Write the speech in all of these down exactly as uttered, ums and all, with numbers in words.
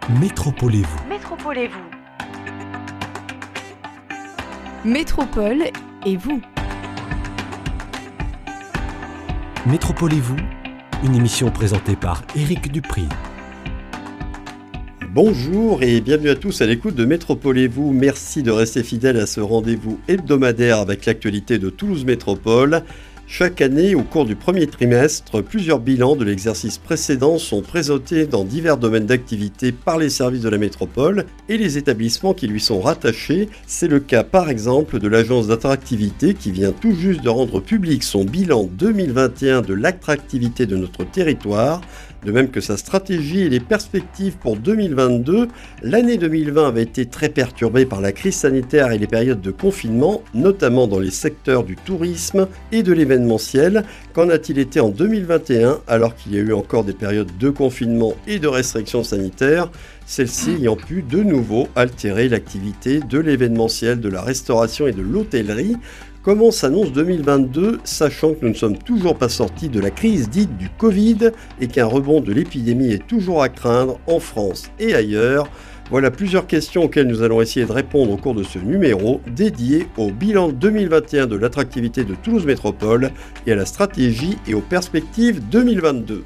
Métropolez-vous. Métropolez-vous. Métropole et vous. Métropolez-vous, une émission présentée par Éric Dupri. Bonjour et bienvenue à tous à l'écoute de Métropolez-vous. Merci de rester fidèles à ce rendez-vous hebdomadaire avec l'actualité de Toulouse Métropole. Chaque année, au cours du premier trimestre, plusieurs bilans de l'exercice précédent sont présentés dans divers domaines d'activité par les services de la métropole et les établissements qui lui sont rattachés. C'est le cas par exemple de l'agence d'attractivité qui vient tout juste de rendre public son bilan deux mille vingt et un de l'attractivité de notre territoire, de même que sa stratégie et les perspectives pour deux mille vingt-deux. L'année deux mille vingt avait été très perturbée par la crise sanitaire et les périodes de confinement, notamment dans les secteurs du tourisme et de l'événementiel. Qu'en a-t-il été en deux mille vingt et un, alors qu'il y a eu encore des périodes de confinement et de restrictions sanitaires, celles-ci ayant pu de nouveau altérer l'activité de l'événementiel, de la restauration et de l'hôtellerie? Comment s'annonce deux mille vingt-deux, sachant que nous ne sommes toujours pas sortis de la crise dite du Covid et qu'un rebond de l'épidémie est toujours à craindre en France et ailleurs? Voilà plusieurs questions auxquelles nous allons essayer de répondre au cours de ce numéro dédié au bilan deux mille vingt et un de l'attractivité de Toulouse Métropole et à la stratégie et aux perspectives deux mille vingt-deux.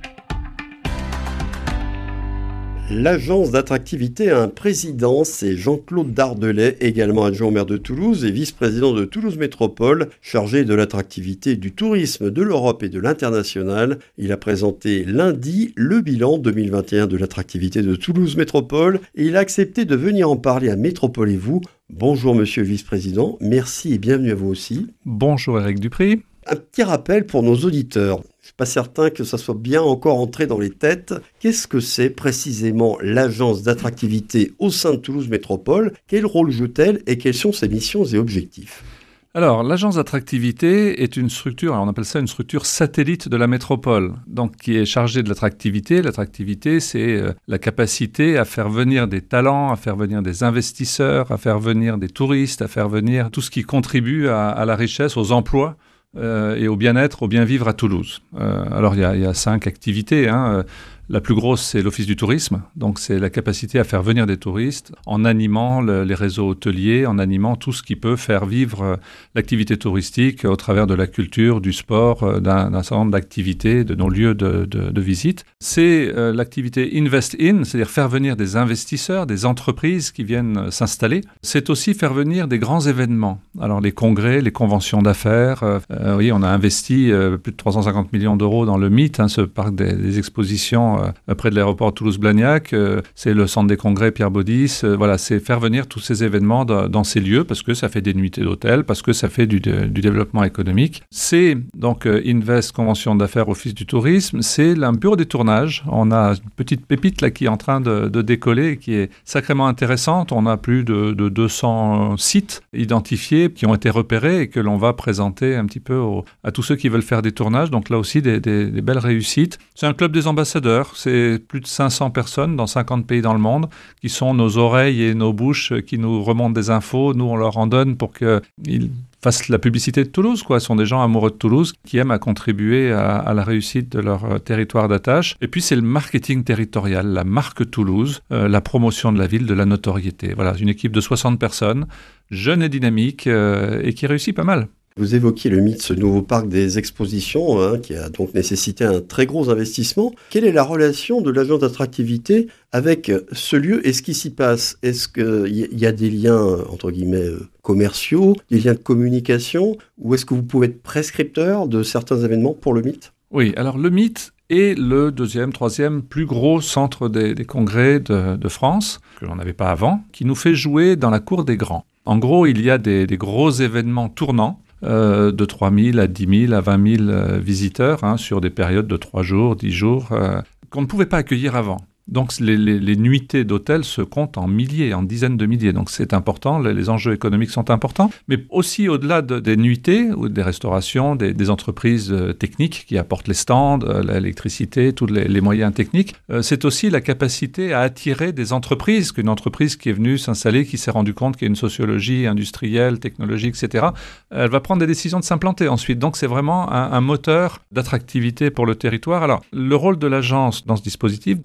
L'agence d'attractivité a un président, c'est Jean-Claude Dardelais, également adjoint au maire de Toulouse et vice-président de Toulouse Métropole, chargé de l'attractivité du tourisme de l'Europe et de l'international. Il a présenté lundi le bilan deux mille vingt et un de l'attractivité de Toulouse Métropole et il a accepté de venir en parler à Métropolez-vous. Bonjour monsieur le vice-président, merci et bienvenue à vous aussi. Bonjour Éric Dupri. Un petit rappel pour nos auditeurs. Je ne suis pas certain que ça soit bien encore entré dans les têtes. Qu'est-ce que c'est précisément l'agence d'attractivité au sein de Toulouse Métropole? Quel rôle joue-t-elle et quelles sont ses missions et objectifs? Alors, l'agence d'attractivité est une structure, on appelle ça une structure satellite de la métropole, donc qui est chargée de l'attractivité. L'attractivité, c'est euh, la capacité à faire venir des talents, à faire venir des investisseurs, à faire venir des touristes, à faire venir tout ce qui contribue à, à la richesse, aux emplois. Euh, et au bien-être, au bien-vivre à Toulouse. Euh, alors, il y, y a cinq activités. Hein. La plus grosse, c'est l'office du tourisme. Donc, c'est la capacité à faire venir des touristes en animant le, les réseaux hôteliers, en animant tout ce qui peut faire vivre euh, l'activité touristique au travers de la culture, du sport, euh, d'un, d'un certain nombre d'activités, de nos lieux de, de, de visite. C'est euh, l'activité Invest In, c'est-à-dire faire venir des investisseurs, des entreprises qui viennent euh, s'installer. C'est aussi faire venir des grands événements. Alors, les congrès, les conventions d'affaires. Euh, euh, oui, on a investi euh, plus de trois cent cinquante millions d'euros dans le MIT, hein, ce parc des, des expositions Euh, près de l'aéroport Toulouse-Blagnac, euh, c'est le centre des congrès Pierre Baudis, euh, voilà, c'est faire venir tous ces événements de, dans ces lieux parce que ça fait des nuitées d'hôtel, parce que ça fait du, de, du développement économique. C'est donc euh, Invest, convention d'affaires, office du tourisme, c'est un bureau des tournages. On a une petite pépite là qui est en train de, de décoller et qui est sacrément intéressante. On a plus de, de deux cents sites identifiés qui ont été repérés et que l'on va présenter un petit peu au, à tous ceux qui veulent faire des tournages. Donc là aussi, des, des, des belles réussites. C'est un club des ambassadeurs. C'est plus de cinq cents personnes dans cinquante pays dans le monde qui sont nos oreilles et nos bouches qui nous remontent des infos. Nous, on leur en donne pour qu'ils fassent la publicité de Toulouse, quoi. Ce sont des gens amoureux de Toulouse qui aiment à contribuer à, à la réussite de leur euh, territoire d'attache. Et puis, c'est le marketing territorial, la marque Toulouse, euh, la promotion de la ville, de la notoriété. Voilà, une équipe de soixante personnes, jeune et dynamique, euh, et qui réussit pas mal. Vous évoquiez le mythe, ce nouveau parc des expositions, hein, qui a donc nécessité un très gros investissement. Quelle est la relation de l'agence d'attractivité avec ce lieu et ce qui s'y passe? Est-ce qu'il y a des liens, entre guillemets, commerciaux, des liens de communication, ou est-ce que vous pouvez être prescripteur de certains événements pour le mythe? Oui, alors le mythe est le deuxième, troisième plus gros centre des, des congrès de, de France, que l'on n'avait pas avant, qui nous fait jouer dans la cour des grands. En gros, il y a des, des gros événements tournants, Euh, de trois mille à dix mille à vingt mille euh, visiteurs hein, sur des périodes de trois jours, dix jours, euh, qu'on ne pouvait pas accueillir avant. Donc les, les, les nuitées d'hôtels se comptent en milliers, en dizaines de milliers. Donc c'est important, les, les enjeux économiques sont importants. Mais aussi au-delà de, des nuitées ou des restaurations, des, des entreprises euh, techniques qui apportent les stands, euh, l'électricité, tous les, les moyens techniques, euh, c'est aussi la capacité à attirer des entreprises. Qu'une entreprise qui est venue s'installer, qui s'est rendue compte qu'il y a une sociologie industrielle, technologique, et cetera, elle va prendre des décisions de s'implanter ensuite. Donc c'est vraiment un, un moteur d'attractivité pour le territoire. Alors le rôle de l'agence dans ce dispositif, pour le mythe,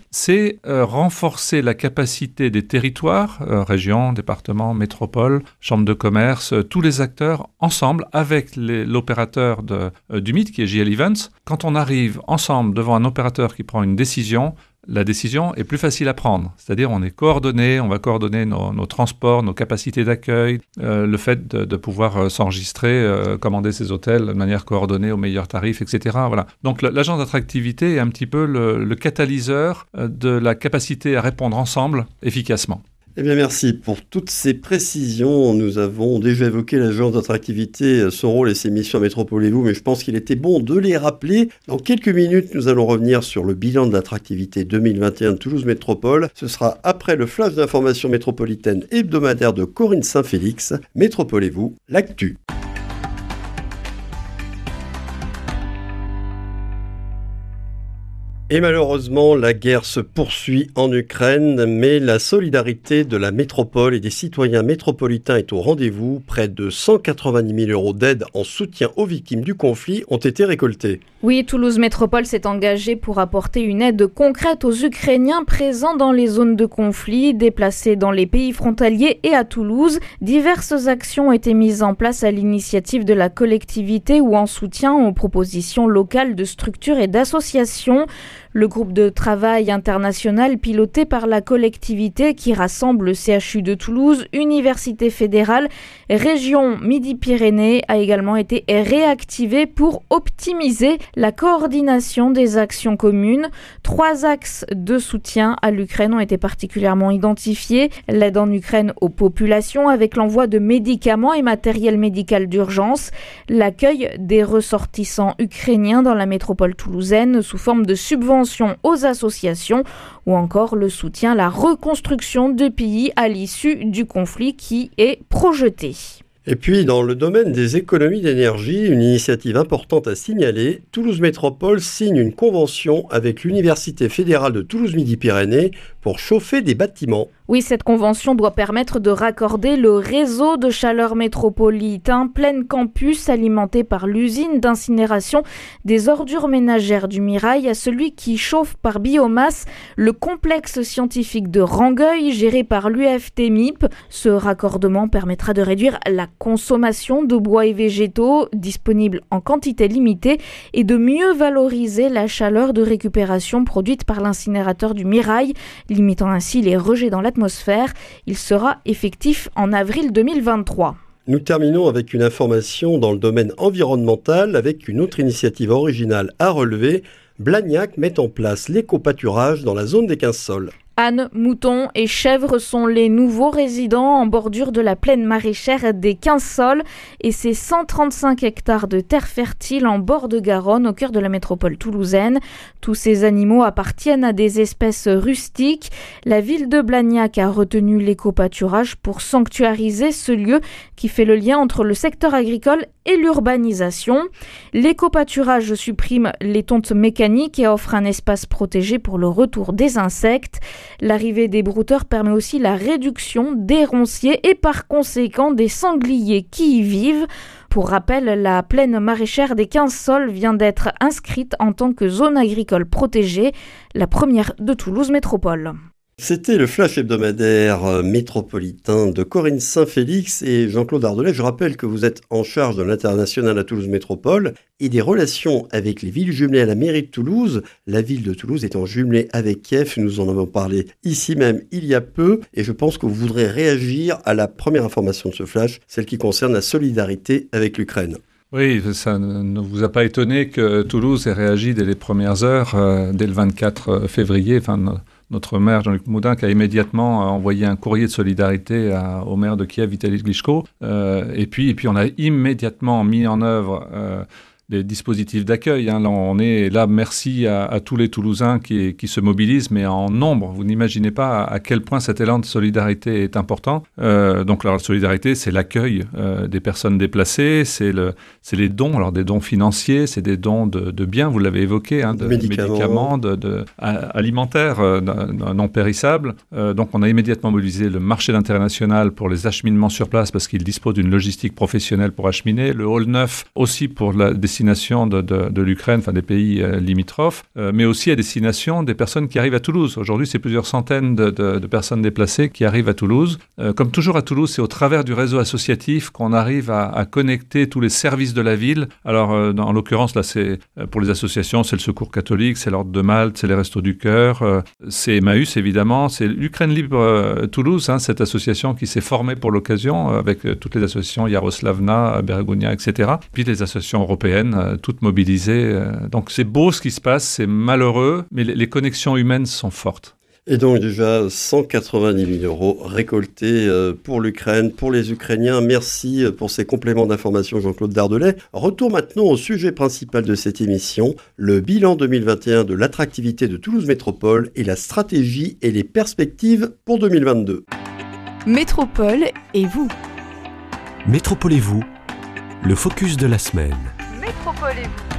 but, c'est euh, renforcer la capacité des territoires, euh, régions, départements, métropoles, chambres de commerce, euh, tous les acteurs ensemble avec les, l'opérateur de, euh, du mythe qui est J L Events. Quand on arrive ensemble devant un opérateur qui prend une décision, la décision est plus facile à prendre. C'est-à-dire on est coordonné, on va coordonner nos, nos transports, nos capacités d'accueil, euh, le fait de, de pouvoir euh, s'enregistrer, euh, commander ses hôtels de manière coordonnée, aux meilleurs tarifs, et cetera. Voilà. Donc l'agence d'attractivité est un petit peu le, le catalyseur euh, de la capacité à répondre ensemble efficacement. Eh bien, merci pour toutes ces précisions. Nous avons déjà évoqué l'agence d'attractivité, son rôle et ses missions à Métropole et vous, mais je pense qu'il était bon de les rappeler. Dans quelques minutes, nous allons revenir sur le bilan de l'attractivité deux mille vingt et un de Toulouse Métropole. Ce sera après le flash d'information métropolitaine hebdomadaire de Corinne Saint-Félix. Métropole et vous, l'actu. Et malheureusement, la guerre se poursuit en Ukraine, mais la solidarité de la métropole et des citoyens métropolitains est au rendez-vous. Près de cent quatre-vingt-dix mille euros d'aide en soutien aux victimes du conflit ont été récoltés. Oui, Toulouse Métropole s'est engagée pour apporter une aide concrète aux Ukrainiens présents dans les zones de conflit, déplacés dans les pays frontaliers et à Toulouse. Diverses actions ont été mises en place à l'initiative de la collectivité ou en soutien aux propositions locales de structures et d'associations. Le groupe de travail international piloté par la collectivité qui rassemble le C H U de Toulouse, Université fédérale, région Midi-Pyrénées a également été réactivé pour optimiser la coordination des actions communes. Trois axes de soutien à l'Ukraine ont été particulièrement identifiés. L'aide en Ukraine aux populations avec l'envoi de médicaments et matériel médical d'urgence, l'accueil des ressortissants ukrainiens dans la métropole toulousaine sous forme de subventions aux associations ou encore le soutien à la reconstruction de pays à l'issue du conflit qui est projeté. Et puis, dans le domaine des économies d'énergie, une initiative importante à signaler, Toulouse Métropole signe une convention avec l'Université fédérale de Toulouse-Midi-Pyrénées pour chauffer des bâtiments. Oui, cette convention doit permettre de raccorder le réseau de chaleur métropolitain plein campus alimenté par l'usine d'incinération des ordures ménagères du Mirail à celui qui chauffe par biomasse le complexe scientifique de Rangueil géré par l'U F T M I P. Ce raccordement permettra de réduire la consommation de bois et végétaux disponibles en quantité limitée et de mieux valoriser la chaleur de récupération produite par l'incinérateur du Mirail, limitant ainsi les rejets dans l'atmosphère. Il sera effectif en avril deux mille vingt-trois. Nous terminons avec une information dans le domaine environnemental avec une autre initiative originale à relever. Blagnac met en place l'éco-pâturage dans la zone des quinze sols. Ânes, moutons et chèvres sont les nouveaux résidents en bordure de la plaine maraîchère des quinze sols et ses cent trente-cinq hectares de terre fertile en bord de Garonne au cœur de la métropole toulousaine. Tous ces animaux appartiennent à des espèces rustiques. La ville de Blagnac a retenu l'éco-pâturage pour sanctuariser ce lieu qui fait le lien entre le secteur agricole et l'urbanisation. L'éco-pâturage supprime les tontes mécaniques et offre un espace protégé pour le retour des insectes. L'arrivée des brouteurs permet aussi la réduction des ronciers et par conséquent des sangliers qui y vivent. Pour rappel, la plaine maraîchère des quinze sols vient d'être inscrite en tant que zone agricole protégée, la première de Toulouse Métropole. C'était le flash hebdomadaire métropolitain de Corinne Saint-Félix et Jean-Claude Ardelet. Je rappelle que vous êtes en charge de l'international à Toulouse Métropole et des relations avec les villes jumelées à la mairie de Toulouse. La ville de Toulouse étant jumelée avec Kiev, nous en avons parlé ici même il y a peu et je pense que vous voudrez réagir à la première information de ce flash, celle qui concerne la solidarité avec l'Ukraine. Oui, ça ne vous a pas étonné que Toulouse ait réagi dès les premières heures, euh, dès le vingt-quatre février, enfin... Notre maire, Jean-Luc Moudin, qui a immédiatement envoyé un courrier de solidarité à, au maire de Kiev, Vitaly Klitschko. Euh, et, puis, et puis, on a immédiatement mis en œuvre euh, des dispositifs d'accueil. Hein. Là, on est là, merci à, à tous les Toulousains qui, qui se mobilisent, mais en nombre. Vous n'imaginez pas à, à quel point cet élan de solidarité est important. Euh, donc, la solidarité, c'est l'accueil euh, des personnes déplacées, c'est, le, c'est les dons, alors des dons financiers, c'est des dons de, de biens, vous l'avez évoqué, hein, de médicaments, médicaments de, de, à, alimentaires euh, non périssables. Euh, donc, on a immédiatement mobilisé le marché d'intérêt national pour les acheminements sur place parce qu'il dispose d'une logistique professionnelle pour acheminer, le hall neuf aussi pour la destination destination de, de, de l'Ukraine, enfin des pays euh, limitrophes, euh, mais aussi à destination des personnes qui arrivent à Toulouse. Aujourd'hui, c'est plusieurs centaines de, de, de personnes déplacées qui arrivent à Toulouse. Euh, comme toujours à Toulouse, c'est au travers du réseau associatif qu'on arrive à, à connecter tous les services de la ville. Alors, euh, dans, en l'occurrence, là, c'est pour les associations, c'est le Secours catholique, c'est l'Ordre de Malte, c'est les Restos du Cœur, euh, c'est Emmaüs, évidemment, c'est l'Ukraine Libre euh, Toulouse, hein, cette association qui s'est formée pour l'occasion euh, avec euh, toutes les associations Yaroslavna, Beregunia, et cetera. Puis les associations européennes, euh, toutes mobilisées. Euh, donc c'est beau ce qui se passe, c'est malheureux, mais les, les connexions humaines sont fortes. Et donc déjà cent quatre-vingt-dix mille euros récoltés pour l'Ukraine, pour les Ukrainiens. Merci pour ces compléments d'information, Jean-Claude Dardelais. Retour maintenant au sujet principal de cette émission, le bilan deux mille vingt et un de l'attractivité de Toulouse Métropole et la stratégie et les perspectives pour deux mille vingt-deux. Métropole et vous. Métropole et vous, le focus de la semaine. Métropole et vous.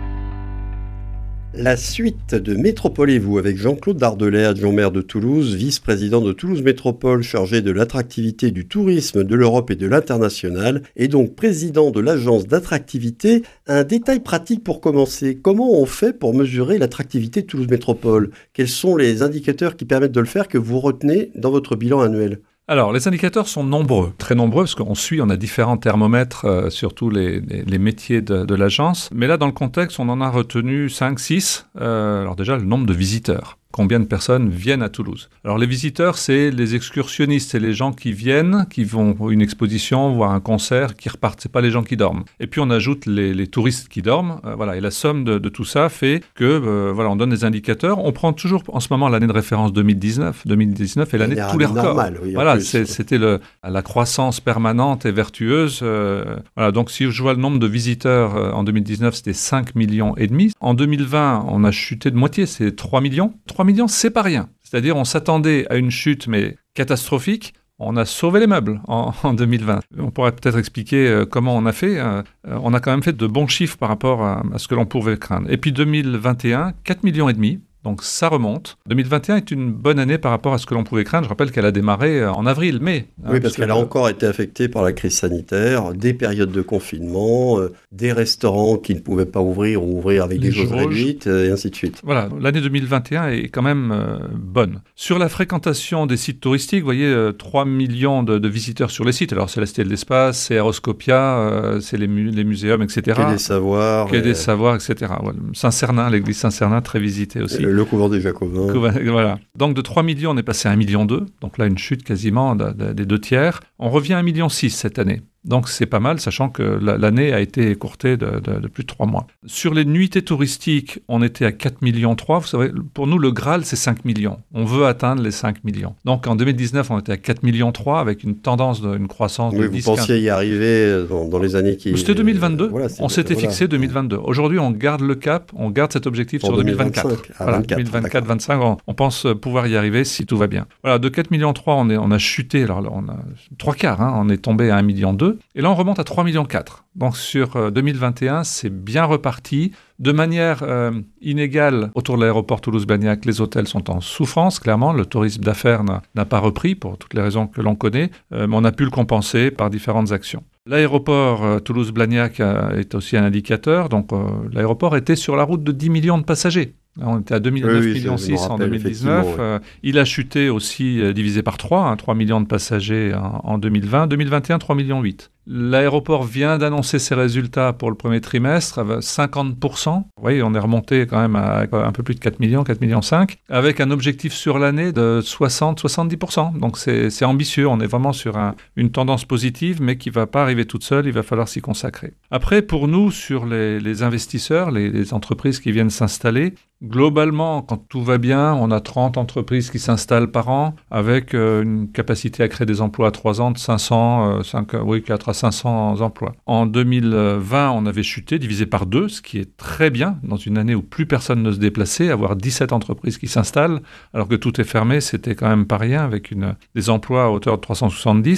La suite de Métropole et vous avec Jean-Claude Dardelais, adjoint maire de Toulouse, vice-président de Toulouse Métropole chargé de l'attractivité du tourisme de l'Europe et de l'international, et donc président de l'agence d'attractivité. Un détail pratique pour commencer. Comment on fait pour mesurer l'attractivité de Toulouse Métropole ? Quels sont les indicateurs qui permettent de le faire que vous retenez dans votre bilan annuel ? Alors, les indicateurs sont nombreux, très nombreux, parce qu'on suit, on a différents thermomètres euh, sur tous les, les, les métiers de, de l'agence. Mais là, dans le contexte, on en a retenu cinq, six. Euh, alors déjà, le nombre de visiteurs. Combien de personnes viennent à Toulouse ? Alors les visiteurs, c'est les excursionnistes, c'est les gens qui viennent, qui vont à une exposition, voir un concert, qui repartent. C'est pas les gens qui dorment. Et puis on ajoute les, les touristes qui dorment. Euh, voilà. Et la somme de, de tout ça fait que euh, voilà, on donne des indicateurs. On prend toujours en ce moment l'année de référence deux mille dix-neuf. deux mille dix-neuf est l'année de tous les records. Normal, oui, voilà, plus, c'est, c'était le, la croissance permanente et vertueuse. Euh, voilà. Donc si je vois le nombre de visiteurs euh, en deux mille dix-neuf, c'était cinq millions et demi. En deux mille vingt, on a chuté de moitié, c'est trois millions. trois millions, c'est pas rien. C'est-à-dire, on s'attendait à une chute, mais catastrophique. On a sauvé les meubles en, en deux mille vingt. On pourrait peut-être expliquer euh, comment on a fait. Euh, on a quand même fait de bons chiffres par rapport à, à ce que l'on pouvait craindre. Et puis deux mille vingt et un, quatre millions et demi. Donc ça remonte. deux mille vingt et un est une bonne année par rapport à ce que l'on pouvait craindre. Je rappelle qu'elle a démarré en avril, mai. Oui, hein, parce qu'elle a encore été affectée par la crise sanitaire, des périodes de confinement, euh, des restaurants qui ne pouvaient pas ouvrir ou ouvrir avec des jauges réduites, euh, et ainsi de suite. Voilà, l'année deux mille vingt et un est quand même euh, bonne. Sur la fréquentation des sites touristiques, vous voyez, euh, trois millions de, de visiteurs sur les sites. Alors c'est la Cité de l'Espace, c'est Aéroscopia, euh, c'est les, mu- les muséums, et cetera. Quai des Savoirs. Quai et... des Savoirs, et cetera. Voilà. Saint-Cernin, l'église Saint-Cernin, très visitée aussi. Le couvent des Jacobins. Voilà. Donc de trois millions, on est passé à un virgule deux million. Donc là, une chute quasiment de, de, des deux tiers. On revient à un virgule six million cette année. Donc c'est pas mal, sachant que la, l'année a été écourtée de, de, de plus de trois mois. Sur les nuitées touristiques, on était à quatre virgule trois millions. Vous savez, pour nous, le Graal, c'est cinq millions. On veut atteindre les cinq millions. Donc en deux mille dix-neuf, on était à quatre virgule trois millions avec une tendance, de, une croissance oui, de vous dix pensiez quinze y arriver dans, dans les années qui... C'était deux mille vingt-deux. Voilà, on s'était voilà. fixé deux mille vingt-deux. Aujourd'hui, on garde le cap, on garde cet objectif pour sur deux mille vingt-quatre. deux mille vingt-cinq. Ah, voilà, vingt-quatre, deux mille vingt-quatre vingt-cinq, on, on pense pouvoir y arriver si tout va bien. Voilà, de quatre virgule trois millions, on, est, on a chuté. Alors là, on a trois quarts, hein, on est tombé à un virgule deux million. Et là, on remonte à trois virgule quatre millions. Donc sur euh, deux mille vingt et un, c'est bien reparti. De manière euh, inégale, autour de l'aéroport Toulouse-Blagnac, les hôtels sont en souffrance, clairement. Le tourisme d'affaires n'a, n'a pas repris, pour toutes les raisons que l'on connaît, euh, mais on a pu le compenser par différentes actions. L'aéroport euh, Toulouse-Blagnac euh, est aussi un indicateur. Donc euh, l'aéroport était sur la route de dix millions de passagers. On était à deux virgule neuf millions oui, en deux mille dix-neuf. Oui. Euh, il a chuté aussi, euh, divisé par trois, hein, trois millions de passagers en, en deux mille vingt. deux mille vingt et un, trois virgule huit millions. L'aéroport vient d'annoncer ses résultats pour le premier trimestre, avec cinquante pour cent. Vous voyez, on est remonté quand même à un peu plus de quatre millions, quatre virgule cinq millions, avec un objectif sur l'année de soixante à soixante-dix pour cent. Donc c'est, c'est ambitieux, on est vraiment sur un, une tendance positive, mais qui ne va pas arriver toute seule, il va falloir s'y consacrer. Après, pour nous, sur les, les investisseurs, les, les entreprises qui viennent s'installer, globalement, quand tout va bien, on a trente entreprises qui s'installent par an, avec euh, une capacité à créer des emplois à trois ans de cinq cents, euh, cinq, oui, quatre à cinq cents emplois. En deux mille vingt, on avait chuté, divisé par deux, ce qui est très bien, dans une année où plus personne ne se déplaçait, avoir dix-sept entreprises qui s'installent, alors que tout est fermé, c'était quand même pas rien, avec une, des emplois à hauteur de trois cent soixante-dix.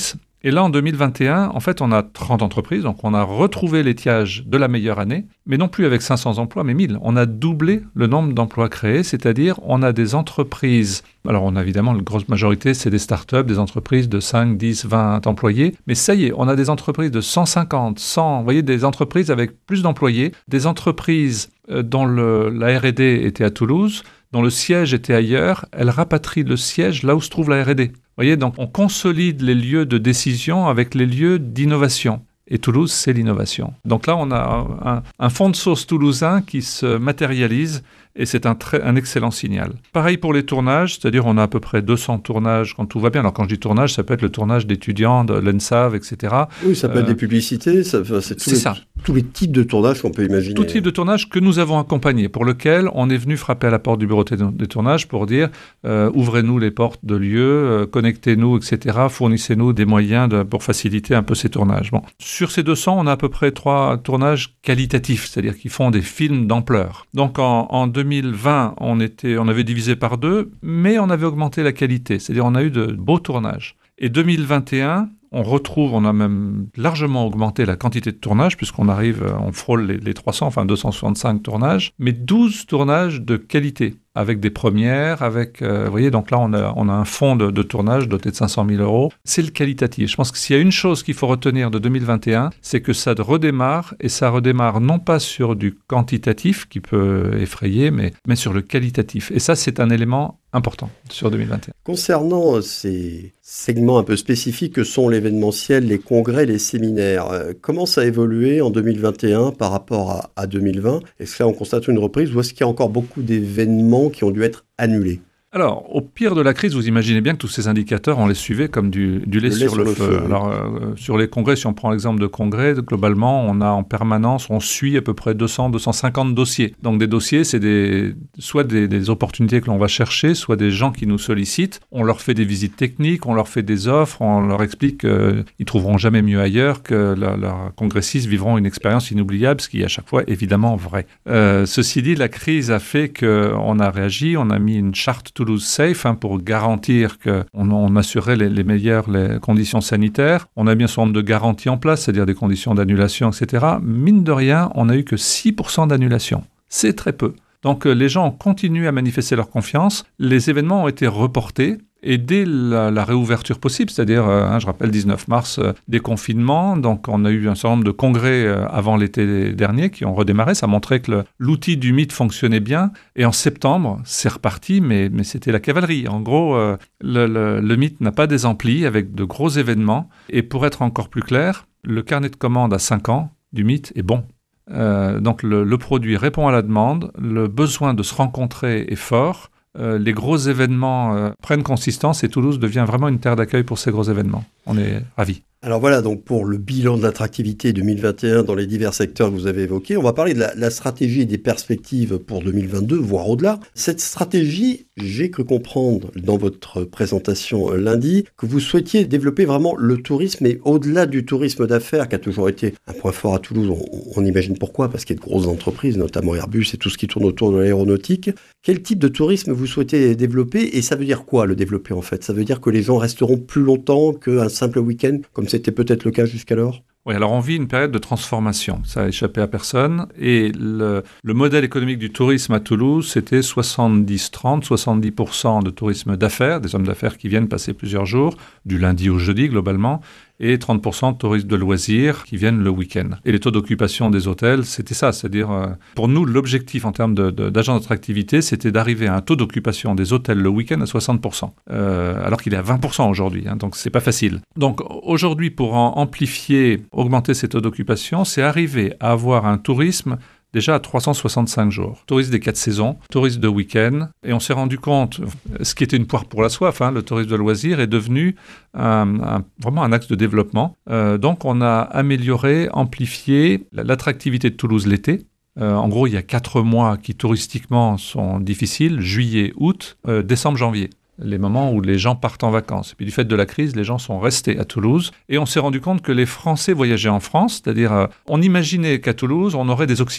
Et là, en deux mille vingt et un, en fait, on a trente entreprises, donc on a retrouvé l'étiage de la meilleure année, mais non plus avec cinq cents emplois, mais mille. On a doublé le nombre d'emplois créés, c'est-à-dire on a des entreprises, alors on a évidemment, la grosse majorité, c'est des startups, des entreprises de cinq, dix, vingt employés, mais ça y est, on a des entreprises de cent cinquante, cent, vous voyez, des entreprises avec plus d'employés, des entreprises dont le, la R et D était à Toulouse, dont le siège était ailleurs, elles rapatrient le siège là où se trouve la R et D. Vous voyez, donc on consolide les lieux de décision avec les lieux d'innovation. Et Toulouse, c'est l'innovation. Donc là, on a un, un fond de sauce toulousain qui se matérialise et c'est un, très, un excellent signal. Pareil pour les tournages, c'est-à-dire on a à peu près deux cents tournages quand tout va bien. Alors quand je dis tournage, ça peut être le tournage d'étudiants, de l'E N S A V, et cetera. Oui, ça peut euh, être des publicités, ça, c'est, tous, c'est les, ça. tous les types de tournages qu'on peut imaginer. Tout type de tournage que nous avons accompagné, pour lequel on est venu frapper à la porte du bureau des tournages pour dire euh, ouvrez-nous les portes de lieux, euh, connectez-nous, et cetera. Fournissez-nous des moyens de, pour faciliter un peu ces tournages. Bon. Sur ces deux cents, on a à peu près trois tournages qualitatifs, c'est-à-dire qui font des films d'ampleur. Donc en, en deux mille vingt, on, était, on avait divisé par deux, mais on avait augmenté la qualité, c'est-à-dire on a eu de beaux tournages. Et deux mille vingt et un, on retrouve, on a même largement augmenté la quantité de tournages, puisqu'on arrive, on frôle les, les trois cents, enfin deux cent soixante-cinq tournages, mais douze tournages de qualité, avec des premières, avec, euh, vous voyez, donc là on a, on a un fonds de, de tournage doté de cinq cent mille euros. C'est le qualitatif. Je pense que s'il y a une chose qu'il faut retenir de deux mille vingt et un, c'est que ça redémarre, et ça redémarre non pas sur du quantitatif, qui peut effrayer, mais, mais sur le qualitatif. Et ça, c'est un élément important sur deux mille vingt et un. Concernant ces segments un peu spécifiques que sont l'événementiel, les congrès, les séminaires, euh, comment ça a évolué en deux mille vingt et un par rapport à, à deux mille vingt? Est-ce que là on constate une reprise ou est-ce qu'il y a encore beaucoup d'événements qui ont dû être annulés? Alors, au pire de la crise, vous imaginez bien que tous ces indicateurs, on les suivait comme du, du lait, le sur, lait sur le, le feu. feu. Alors, euh, sur les congrès, si on prend l'exemple de congrès, globalement, on a en permanence, on suit à peu près deux cents, deux cent cinquante dossiers. Donc, des dossiers, c'est des, soit des, des opportunités que l'on va chercher, soit des gens qui nous sollicitent. On leur fait des visites techniques, on leur fait des offres, on leur explique qu'ils ne trouveront jamais mieux ailleurs, que leurs leur congressistes vivront une expérience inoubliable, ce qui est à chaque fois évidemment vrai. Euh, ceci dit, la crise a fait qu'on a réagi, on a mis une charte Toulouse Safe hein, pour garantir qu'on on assurait les, les meilleures les conditions sanitaires. On a bien son nombre de garanties en place, c'est-à-dire des conditions d'annulation, et cetera. Mine de rien, on n'a eu que six pour cent d'annulation. C'est très peu. Donc euh, les gens ont continué à manifester leur confiance. Les événements ont été reportés. Et dès la, la réouverture possible, c'est-à-dire, euh, hein, je rappelle, dix-neuf mars, euh, déconfinement, donc on a eu un certain nombre de congrès euh, avant l'été dernier qui ont redémarré, ça montrait que le, l'outil du mythe fonctionnait bien, et en septembre, c'est reparti, mais, mais c'était la cavalerie. En gros, euh, le, le, le mythe n'a pas des amplis avec de gros événements, et pour être encore plus clair, le carnet de commandes à cinq ans du mythe est bon. Euh, donc le, le produit répond à la demande, le besoin de se rencontrer est fort, Euh, les gros événements euh, prennent consistance et Toulouse devient vraiment une terre d'accueil pour ces gros événements. On est ravis. Alors voilà, donc pour le bilan de l'attractivité deux mille vingt et un dans les divers secteurs que vous avez évoqués, on va parler de la, la stratégie et des perspectives pour deux mille vingt-deux, voire au-delà. Cette stratégie, j'ai cru comprendre dans votre présentation lundi que vous souhaitiez développer vraiment le tourisme et au-delà du tourisme d'affaires qui a toujours été un point fort à Toulouse. On, on imagine pourquoi, parce qu'il y a de grosses entreprises, notamment Airbus et tout ce qui tourne autour de l'aéronautique. Quel type de tourisme vous souhaitez développer et ça veut dire quoi le développer en fait? Ça veut dire que les gens resteront plus longtemps qu'un simple week-end comme c'était peut-être le cas jusqu'alors? Oui, alors on vit une période de transformation, ça a échappé à personne, et le, le modèle économique du tourisme à Toulouse, c'était soixante-dix trente, soixante-dix pour cent de tourisme d'affaires, des hommes d'affaires qui viennent passer plusieurs jours, du lundi au jeudi globalement, et trente pour cent de touristes de loisirs qui viennent le week-end. Et les taux d'occupation des hôtels, c'était ça, c'est-à-dire, euh, pour nous, l'objectif en termes de, de, d'agents d'attractivité, c'était d'arriver à un taux d'occupation des hôtels le week-end à soixante pour cent, euh, alors qu'il est à vingt pour cent aujourd'hui, hein, donc c'est pas facile. Donc aujourd'hui, pour en amplifier, augmenter ces taux d'occupation, c'est arriver à avoir un tourisme déjà à trois cent soixante-cinq jours. Tourisme des quatre saisons, tourisme de week-end. Et on s'est rendu compte, ce qui était une poire pour la soif, hein, le tourisme de loisirs est devenu un, un, vraiment un axe de développement. Euh, donc on a amélioré, amplifié l'attractivité de Toulouse l'été. Euh, en gros, il y a quatre mois qui touristiquement sont difficiles, juillet, août, euh, décembre, janvier. Les moments où les gens partent en vacances. Et puis du fait de la crise, les gens sont restés à Toulouse. Et on s'est rendu compte que les Français voyageaient en France, c'est-à-dire euh, on imaginait qu'à Toulouse, on aurait des Occitans qui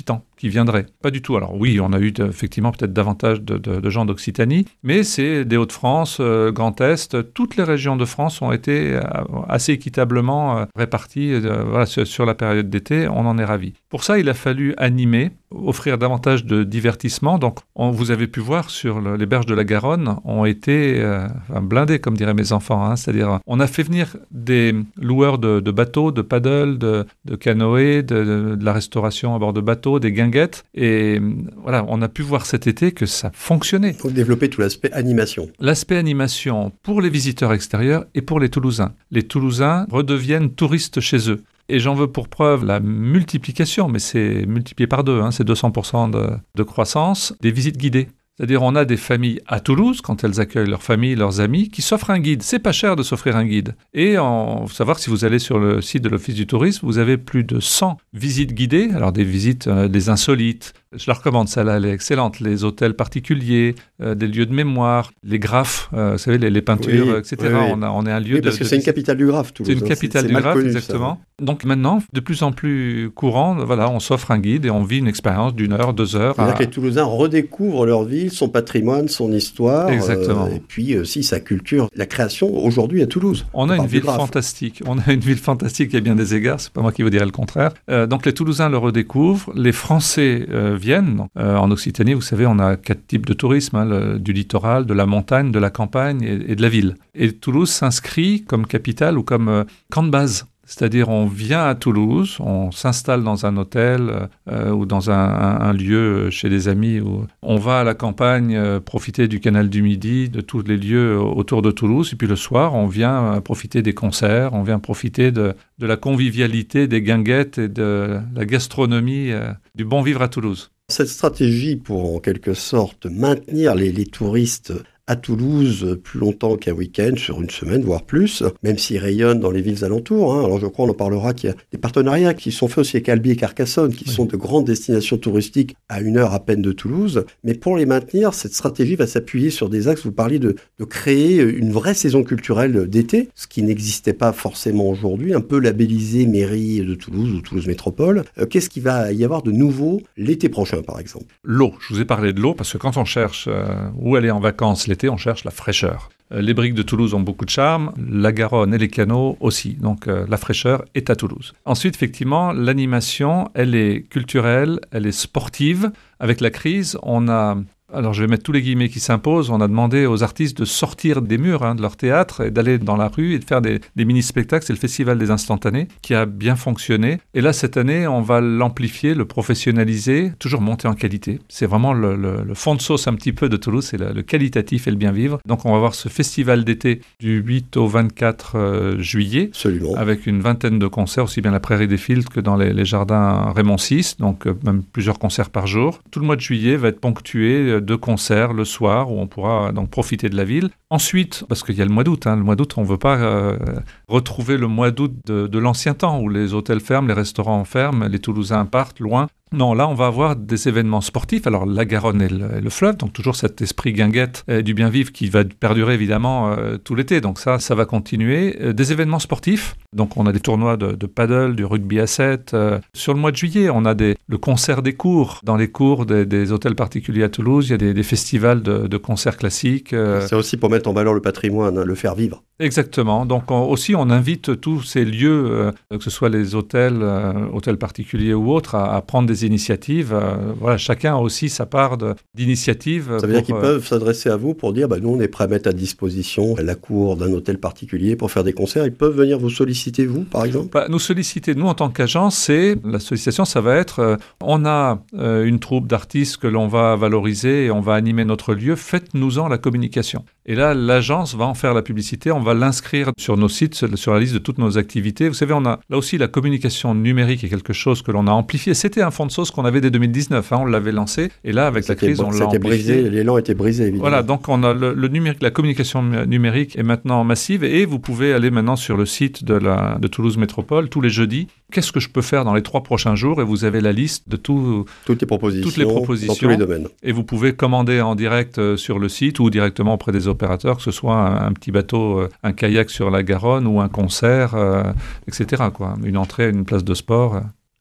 qui viendraient. Pas du tout. Alors oui, on a eu de, effectivement peut-être davantage de, de, de gens d'Occitanie, mais c'est des Hauts-de-France, euh, Grand Est, toutes les régions de France ont été euh, assez équitablement euh, réparties euh, voilà, sur, sur la période d'été. On en est ravis. Pour ça, il a fallu animer, offrir davantage de divertissement. Donc, on, vous avez pu voir sur le, les berges de la Garonne, ont été euh, enfin, blindés, comme diraient mes enfants. Hein, c'est-à-dire, on a fait venir des loueurs de, de bateaux, de paddle, de, de canoë, de, de, de la restauration à bord de bateaux, des guinguettes. Et voilà, on a pu voir cet été que ça fonctionnait. Il faut développer tout l'aspect animation. L'aspect animation pour les visiteurs extérieurs et pour les Toulousains. Les Toulousains redeviennent touristes chez eux. Et j'en veux pour preuve la multiplication, mais c'est multiplié par deux, hein, c'est deux cents pour cent de, de croissance, des visites guidées. C'est-à-dire, on a des familles à Toulouse, quand elles accueillent leurs familles, leurs amis, qui s'offrent un guide. C'est pas cher de s'offrir un guide. Et il faut savoir, si vous allez sur le site de l'Office du tourisme, vous avez plus de cent visites guidées. Alors, des visites, euh, des insolites. Je la recommande, celle-là, elle est excellente. Les hôtels particuliers, euh, des lieux de mémoire, les graphes, euh, vous savez, les, les peintures, oui, et cetera. Oui, oui. On, a, on est un lieu oui, de... parce que de, c'est de... une capitale du graphe, Toulouse. C'est une capitale c'est, du c'est graphe, connu, exactement. Ça. Donc maintenant, de plus en plus courant, voilà, on s'offre un guide et on vit une expérience d'une heure, deux heures. C'est-à-dire à... que les Toulousains redécouvrent leur ville, son patrimoine, son histoire. Exactement. Euh, et puis aussi euh, sa culture, la création aujourd'hui à Toulouse. On a une ville fantastique. On a une ville fantastique à bien des égards. C'est pas moi qui vous dirais le contraire. Euh, donc les Toulousains le redécouvrent. Les Français euh, viennent. Donc, euh, en Occitanie, vous savez, on a quatre types de tourisme, hein, le, du littoral, de la montagne, de la campagne et, et de la ville. Et Toulouse s'inscrit comme capitale ou comme euh, camp de base. C'est-à-dire, on vient à Toulouse, on s'installe dans un hôtel euh, ou dans un, un, un lieu chez des amis. Où on va à la campagne euh, profiter du canal du Midi, de tous les lieux autour de Toulouse. Et puis le soir, on vient euh, profiter des concerts, on vient profiter de, de la convivialité, des guinguettes et de la gastronomie, euh, du bon vivre à Toulouse. Cette stratégie pour, en quelque sorte, maintenir les, les touristes à Toulouse plus longtemps qu'un week-end, sur une semaine, voire plus, même s'ils rayonnent dans les villes alentours. Hein. Alors je crois, on en parlera, qu'il y a des partenariats qui sont faits aussi avec Albi et Carcassonne, qui oui. sont de grandes destinations touristiques à une heure à peine de Toulouse. Mais pour les maintenir, cette stratégie va s'appuyer sur des axes. Vous parliez de, de créer une vraie saison culturelle d'été, ce qui n'existait pas forcément aujourd'hui, un peu labellisé mairie de Toulouse ou Toulouse Métropole. Euh, qu'est-ce qu'il va y avoir de nouveau l'été prochain, par exemple ? L'eau. Je vous ai parlé de l'eau parce que quand on cherche euh, où aller en vacances l'été, on cherche la fraîcheur. Euh, les briques de Toulouse ont beaucoup de charme, la Garonne et les canaux aussi. Donc euh, la fraîcheur est à Toulouse. Ensuite, effectivement, l'animation, elle est culturelle, elle est sportive. Avec la crise, on a... Alors, je vais mettre tous les guillemets qui s'imposent. On a demandé aux artistes de sortir des murs hein, de leur théâtre et d'aller dans la rue et de faire des, des mini-spectacles. C'est le Festival des Instantanés qui a bien fonctionné. Et là, cette année, on va l'amplifier, le professionnaliser, toujours monter en qualité. C'est vraiment le, le, le fond de sauce un petit peu de Toulouse, c'est le, le qualitatif et le bien vivre. Donc, on va avoir ce festival d'été du huit au vingt-quatre euh, juillet. Absolument. Avec une vingtaine de concerts, aussi bien à la Prairie des Filtres que dans les, les jardins Raymond six. Donc, euh, même plusieurs concerts par jour. Tout le mois de juillet va être ponctué euh, de concerts le soir où on pourra donc profiter de la ville. Ensuite, parce qu'il y a le mois d'août, hein, le mois d'août, on ne veut pas euh, retrouver le mois d'août de, de l'ancien temps où les hôtels ferment, les restaurants ferment, les Toulousains partent loin. Non, là, on va avoir des événements sportifs. Alors, la Garonne et le, et le fleuve, donc toujours cet esprit guinguette et du bien vivre qui va perdurer évidemment euh, tout l'été. Donc ça, ça va continuer. Euh, des événements sportifs. Donc, on a des tournois de, de paddle, du rugby à sept. Euh, sur le mois de juillet, on a des, le concert des cours. Dans les cours des, des hôtels particuliers à Toulouse, il y a des, des festivals de, de concerts classiques. Euh... C'est aussi pour mettre en valeur le patrimoine, hein, le faire vivre. Exactement. Donc on, aussi, on invite tous ces lieux, euh, que ce soit les hôtels, euh, hôtels particuliers ou autres, à, à prendre des initiatives. Euh, voilà, chacun a aussi sa part de, d'initiative. Ça veut pour, dire qu'ils euh... peuvent s'adresser à vous pour dire, bah, nous, on est prêt à mettre à disposition la cour d'un hôtel particulier pour faire des concerts. Ils peuvent venir vous solliciter, vous, par exemple ? bah, Nous solliciter, nous, en tant qu'agence, c'est, la sollicitation, ça va être, euh, on a euh, une troupe d'artistes que l'on va valoriser et on va animer notre lieu, faites-nous-en la communication. Et là, l'agence va en faire la publicité, on va l'inscrire sur nos sites, sur la liste de toutes nos activités. Vous savez, on a là aussi la communication numérique est quelque chose que l'on a amplifié. C'était un fond de sauce qu'on avait dès deux mille dix-neuf, hein, on l'avait lancé. Et là, avec c'était la crise, on l'a amplifié. Brisé, l'élan était brisé, évidemment. Voilà, donc on a le, le numérique, la communication numérique est maintenant massive et vous pouvez aller maintenant sur le site de, la, de Toulouse Métropole tous les jeudis. Qu'est-ce que je peux faire dans les trois prochains jours ? Et vous avez la liste de tout, toutes, les propositions, toutes les propositions dans tous les domaines. Et vous pouvez commander en direct sur le site ou directement auprès des opérateurs, que ce soit un, un petit bateau, un kayak sur la Garonne ou un concert, euh, et cetera, quoi. Une entrée à une place de sport.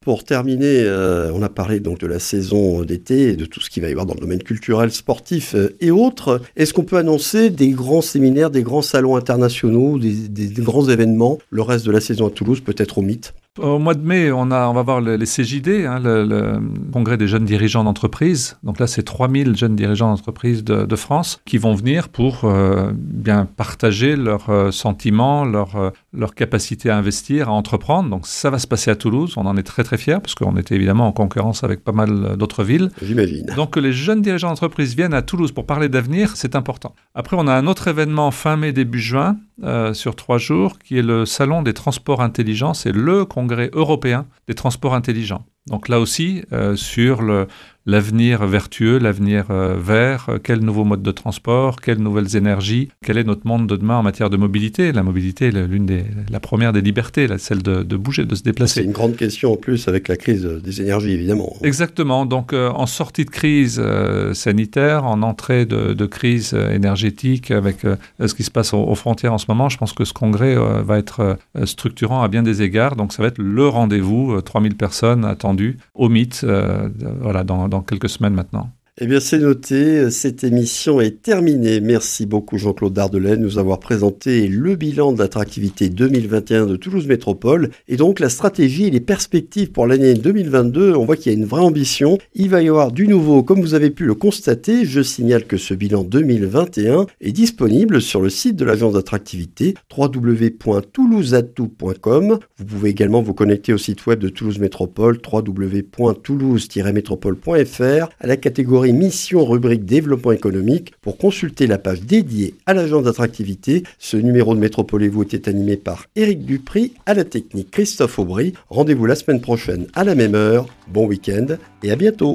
Pour terminer, euh, on a parlé donc de la saison d'été et de tout ce qu'il va y avoir dans le domaine culturel, sportif euh, et autres. Est-ce qu'on peut annoncer des grands séminaires, des grands salons internationaux, des, des, des grands événements, le reste de la saison à Toulouse, peut-être au mythe ? Au mois de mai, on, a, on va voir le, les C J D, hein, le, le congrès des jeunes dirigeants d'entreprise. Donc là, c'est trois mille jeunes dirigeants d'entreprise de, de France qui vont venir pour euh, bien partager leurs euh, sentiments, leur, euh, leur capacité à investir, à entreprendre. Donc ça va se passer à Toulouse. On en est très très fiers parce qu'on était évidemment en concurrence avec pas mal d'autres villes. J'imagine. Donc que les jeunes dirigeants d'entreprise viennent à Toulouse pour parler d'avenir, c'est important. Après, on a un autre événement fin mai, début juin, euh, sur trois jours, qui est le Salon des transports intelligents. C'est le congrès européen des transports intelligents. Donc là aussi, euh, sur le, l'avenir vertueux, l'avenir euh, vert, euh, quels nouveaux modes de transport, quelles nouvelles énergies, quel est notre monde de demain en matière de mobilité. La mobilité est l'une des, la première des libertés, là, celle de, de bouger, de se déplacer. C'est une grande question en plus avec la crise des énergies, évidemment. Exactement. Donc euh, en sortie de crise euh, sanitaire, en entrée de, de crise énergétique, avec euh, ce qui se passe aux, aux frontières en ce moment, je pense que ce congrès euh, va être euh, structurant à bien des égards. Donc ça va être le rendez-vous, euh, trois mille personnes attendues au mythe, euh, voilà, dans, dans quelques semaines maintenant. Eh bien, c'est noté. Cette émission est terminée. Merci beaucoup, Jean-Claude Dardelaine, de nous avoir présenté le bilan de l'attractivité deux mille vingt et un de Toulouse Métropole et donc la stratégie et les perspectives pour l'année deux mille vingt-deux. On voit qu'il y a une vraie ambition. Il va y avoir du nouveau, comme vous avez pu le constater. Je signale que ce bilan deux mille vingt et un est disponible sur le site de l'agence d'attractivité w w w point toulouse atout point com. Vous pouvez également vous connecter au site web de Toulouse Métropole, w w w point toulouse tiret métropole point f r, à la catégorie Mission rubrique développement économique pour consulter la page dédiée à l'agence d'attractivité. Ce numéro de Métropolez-vous était animé par Éric Dupry, à la technique Christophe Aubry. Rendez-vous la semaine prochaine à la même heure. Bon week-end et à bientôt.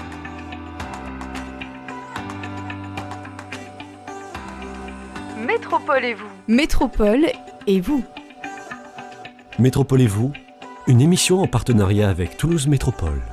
Métropolez-vous. Métropole et vous. Métropolez-vous, une émission en partenariat avec Toulouse Métropole.